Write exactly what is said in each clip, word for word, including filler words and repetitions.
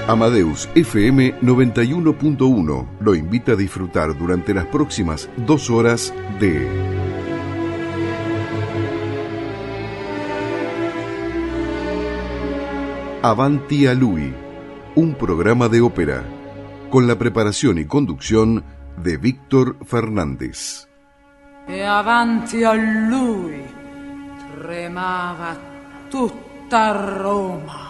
Amadeus F M noventa y uno punto uno lo invita a disfrutar durante las próximas dos horas de Avanti a Lui, un programa de ópera, con la preparación y conducción de Víctor Fernández. E avanti a lui tremava tutta Roma.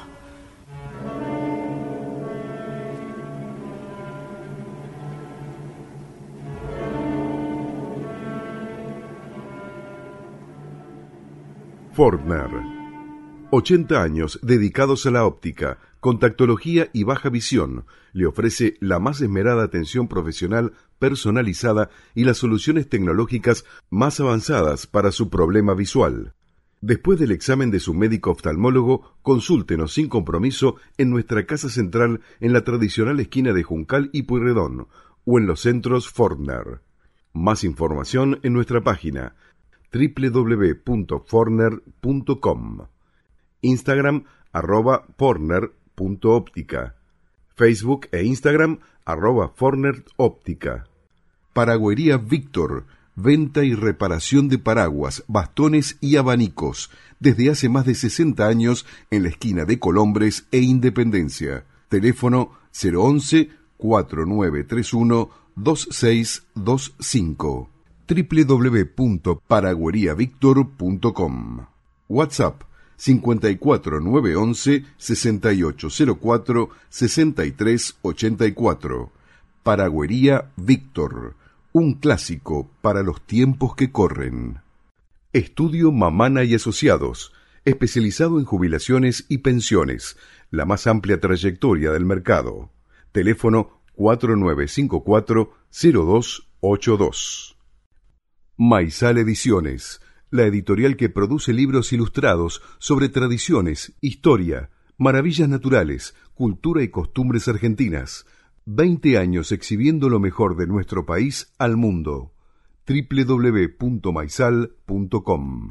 Fortner. ochenta años dedicados a la óptica, contactología y baja visión. Le ofrece la más esmerada atención profesional personalizada y las soluciones tecnológicas más avanzadas para su problema visual. Después del examen de su médico oftalmólogo, consúltenos sin compromiso en nuestra casa central en la tradicional esquina de Juncal y Pueyrredón o en los centros Fortner. Más información en nuestra página doble u doble u doble u punto fortner punto com. Instagram, arroba fortner punto óptica. Facebook e Instagram, arroba fortner óptica. Paragüería Víctor, venta y reparación de paraguas, bastones y abanicos, desde hace más de sesenta años en la esquina de Colombres e Independencia. Teléfono cero once, cuatro nueve tres uno, dos seis dos cinco. doble u doble u doble u punto paragüería víctor punto com. WhatsApp cincuenta y cuatro nueve once sesenta y ocho cero cuatro sesenta y tres ochenta y cuatro. Paragüería Víctor, un clásico para los tiempos que corren. Estudio Mamana y Asociados, especializado en jubilaciones y pensiones, la más amplia trayectoria del mercado. Teléfono cuatro nueve cinco cuatro cero dos ocho dos. Maizal Ediciones, la editorial que produce libros ilustrados sobre tradiciones, historia, maravillas naturales, cultura y costumbres argentinas. Veinte años exhibiendo lo mejor de nuestro país al mundo. doble u doble u doble u punto maizal punto com.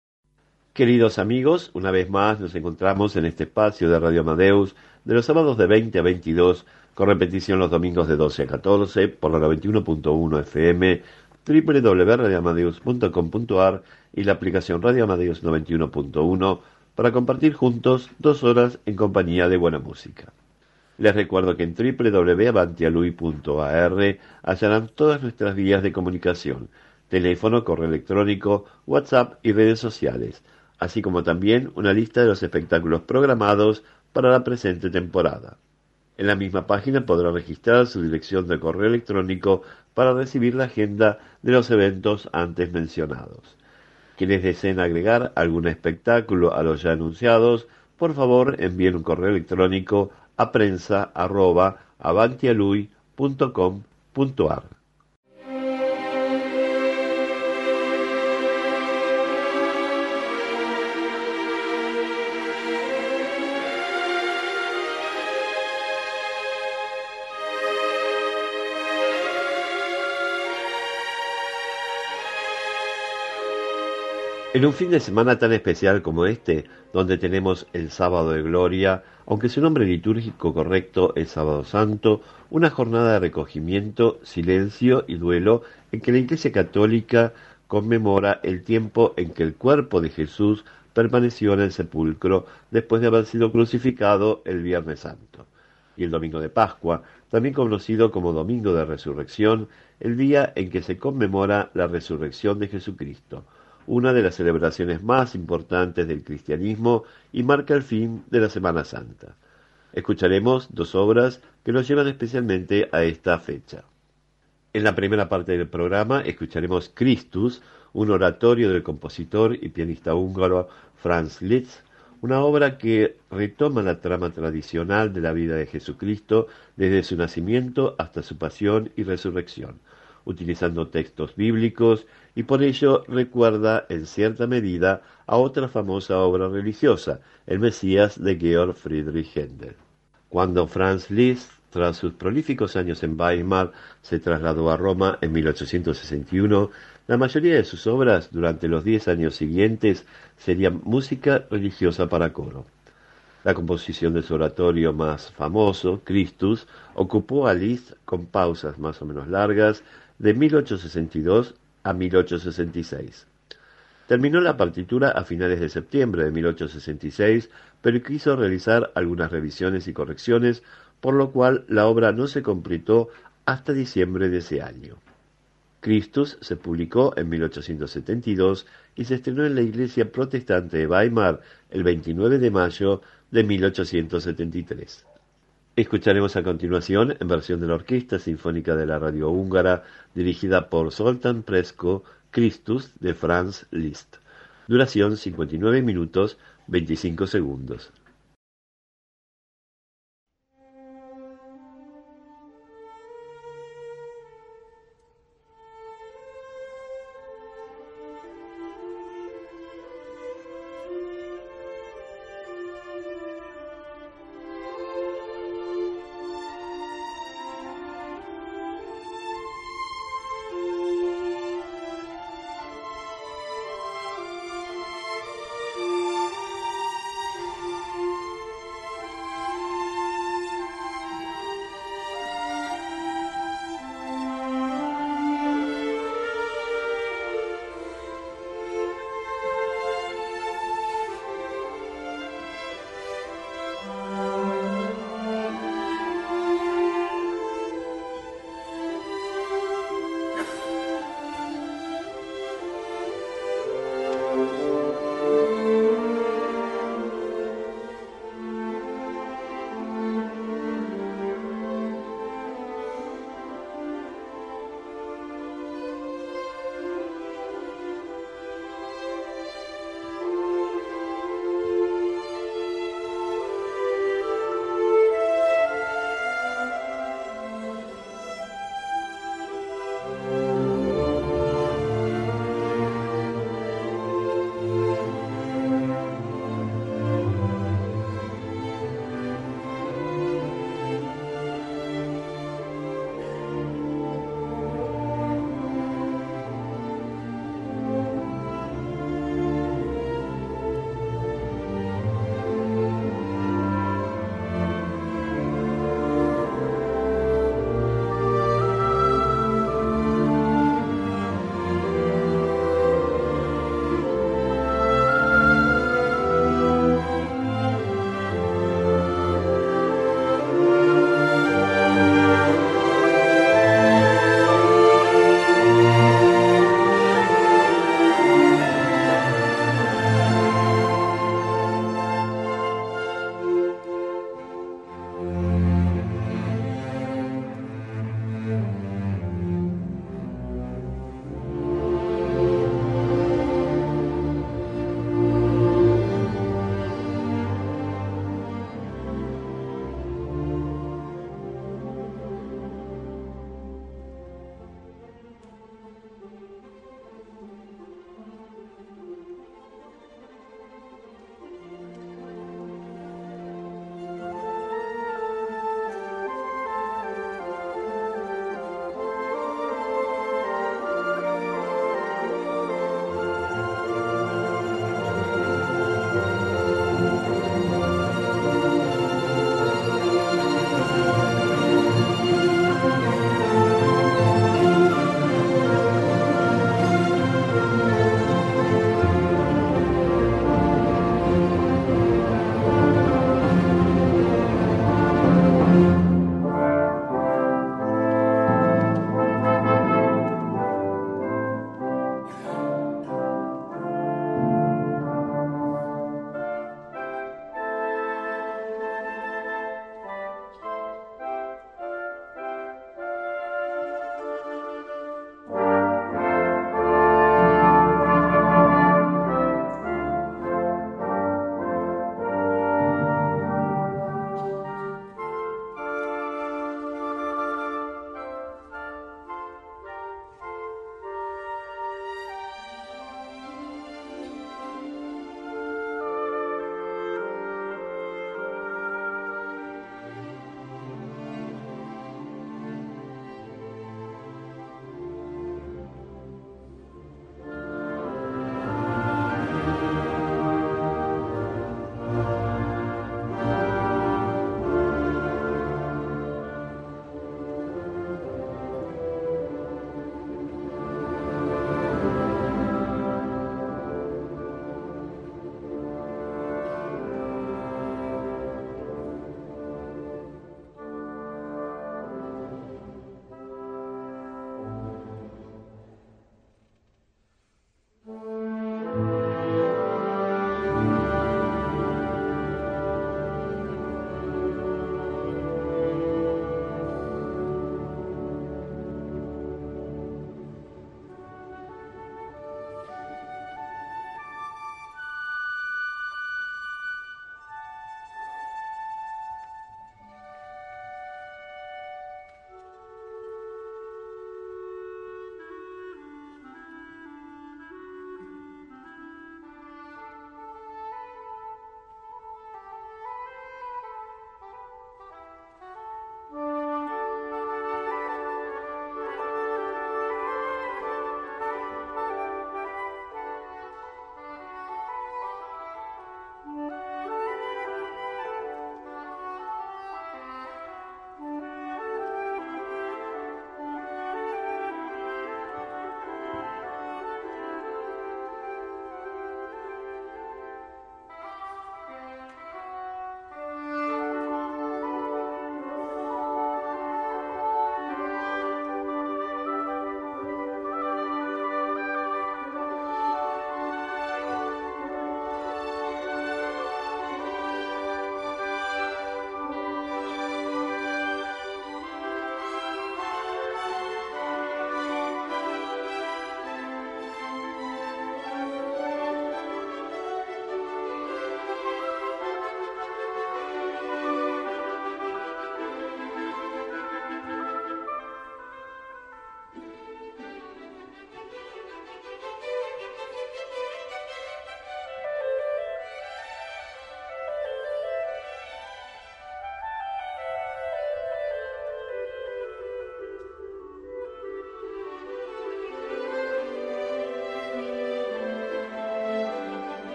Queridos amigos, una vez más nos encontramos en este espacio de Radio Amadeus de los sábados de veinte a veintidós, con repetición los domingos de doce a catorce por la noventa y uno punto uno F M, doble u doble u doble u punto radio amadeus punto com punto a r y la aplicación Radio Amadeus noventa y uno punto uno para compartir juntos dos horas en compañía de buena música. Les recuerdo que en doble u doble u doble u punto avanti a lui punto a r hallarán todas nuestras vías de comunicación, teléfono, correo electrónico, WhatsApp y redes sociales, así como también una lista de los espectáculos programados para la presente temporada. En la misma página podrá registrar su dirección de correo electrónico para recibir la agenda de los eventos antes mencionados. Quienes deseen agregar algún espectáculo a los ya anunciados, por favor envíen un correo electrónico a prensa arroba avantialui punto com punto a r. En un fin de semana tan especial como este, donde tenemos el Sábado de Gloria, aunque su nombre litúrgico correcto es Sábado Santo, una jornada de recogimiento, silencio y duelo en que la Iglesia Católica conmemora el tiempo en que el cuerpo de Jesús permaneció en el sepulcro después de haber sido crucificado el Viernes Santo. Y el Domingo de Pascua, también conocido como Domingo de Resurrección, el día en que se conmemora la resurrección de Jesucristo, una de las celebraciones más importantes del cristianismo y marca el fin de la Semana Santa. Escucharemos dos obras que nos llevan especialmente a esta fecha. En la primera parte del programa escucharemos Christus, un oratorio del compositor y pianista húngaro Franz Liszt, una obra que retoma la trama tradicional de la vida de Jesucristo desde su nacimiento hasta su pasión y resurrección, utilizando textos bíblicos, y por ello recuerda en cierta medida a otra famosa obra religiosa, El Mesías de Georg Friedrich Händel. Cuando Franz Liszt, tras sus prolíficos años en Weimar, se trasladó a Roma en mil ochocientos sesenta y uno, la mayoría de sus obras durante los diez años siguientes serían música religiosa para coro. La composición de su oratorio más famoso, Christus, ocupó a Liszt con pausas más o menos largas de mil ochocientos sesenta y dos a mil ochocientos sesenta y seis. Terminó la partitura a finales de septiembre de mil ochocientos sesenta y seis, pero quiso realizar algunas revisiones y correcciones, por lo cual la obra no se completó hasta diciembre de ese año. Christus se publicó en mil ochocientos setenta y dos y se estrenó en la iglesia protestante de Weimar el veintinueve de mayo de mil ochocientos setenta y tres. Escucharemos a continuación, en versión de la Orquesta Sinfónica de la Radio Húngara, dirigida por Zoltán Presko, Christus de Franz Liszt. Duración cincuenta y nueve minutos veinticinco segundos.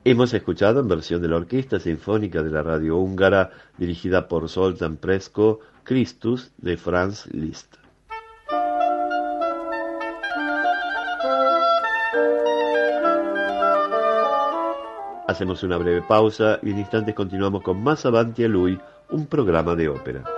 Hemos escuchado en versión de la Orquesta Sinfónica de la Radio Húngara, dirigida por Zoltán Presko, Christus de Franz Liszt. Hacemos una breve pausa y en instantes continuamos con más Avanti a Lui, un programa de ópera.